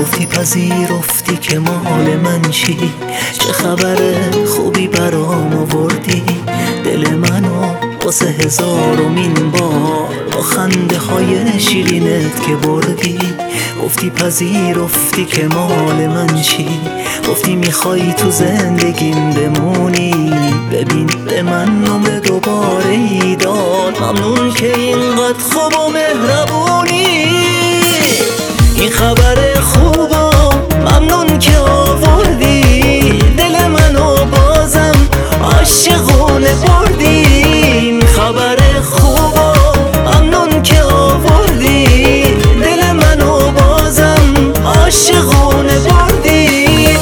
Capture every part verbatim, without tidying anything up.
گفتی پذیرفتی که مال من چی، چه خبر خوبی برام آوردی، دل منو واسه هزارمین بار با خنده های شیرینت که بردی. گفتی پذیرفتی که مال من چی، گفتی میخوای تو زندگیم بمونی، ببین به من نمره دوباره ای داد، ممنون که اینقدر خوب و مهربونی. این خبر خوبا ممنون که آوردی، دل منو بازم عاشقونه بردی. این خبر خوبا ممنون که آوردی، دل منو بازم عاشقونه بردی.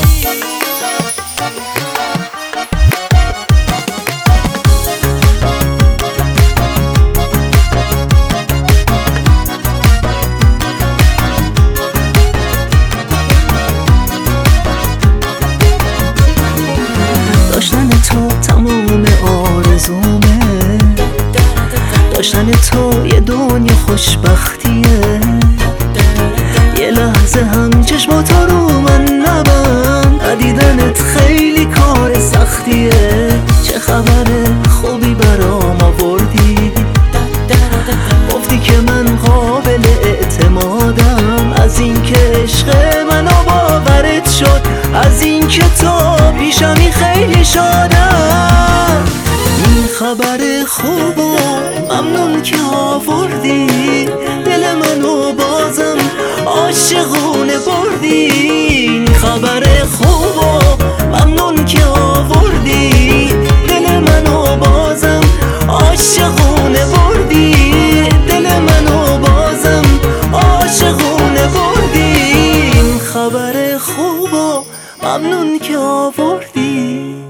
داشتن تو تموم آرزومه، داشتن تو یه دنیا خوشبختیه. یه لحظه هم چشماتو رو من نبند، ندیدنت خیلی کار سختیه. چه خبر خوبی برام آوردی، گفتی که من قابل اعتمادم، از این که عشق منو باورت شد، از این که تو پیشمی خیلی شادم. این خبر خوبو ممنون که آوردی، دل منو بازم عاشقونه بردی. این خبر خوبو ممنون که آوردی، دل منو بازم عاشقونه بردی. دل منو بازم عاشقونه بردی. این خبر خوبو ممنون که آوردی.